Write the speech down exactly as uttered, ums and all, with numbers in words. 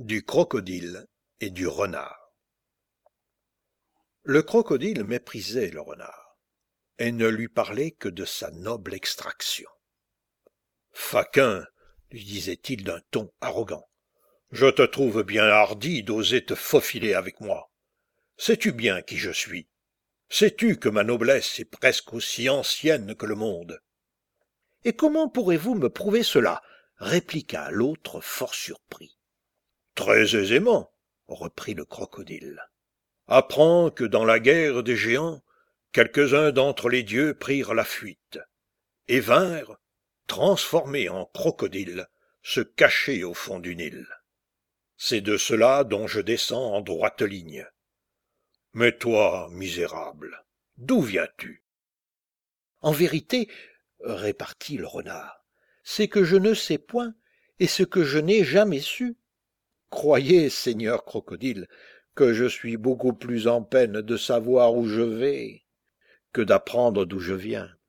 Du crocodile et du renard. Le crocodile méprisait le renard, et ne lui parlait que de sa noble extraction. « Faquin, lui disait-il d'un ton arrogant, je te trouve bien hardi d'oser te faufiler avec moi. Sais-tu bien qui je suis? Sais-tu que ma noblesse est presque aussi ancienne que le monde? » « Et comment pourrez-vous me prouver cela? » répliqua l'autre fort surpris. « Très aisément, reprit le crocodile. Apprends que dans la guerre des géants, quelques-uns d'entre les dieux prirent la fuite, et vinrent, transformés en crocodiles, se cacher au fond du Nil. C'est de cela dont je descends en droite ligne. Mais toi, misérable, d'où viens-tu? En vérité, répartit le renard, c'est que je ne sais point, et ce que je n'ai jamais su. Croyez, seigneur crocodile, que je suis beaucoup plus en peine de savoir où je vais que d'apprendre d'où je viens.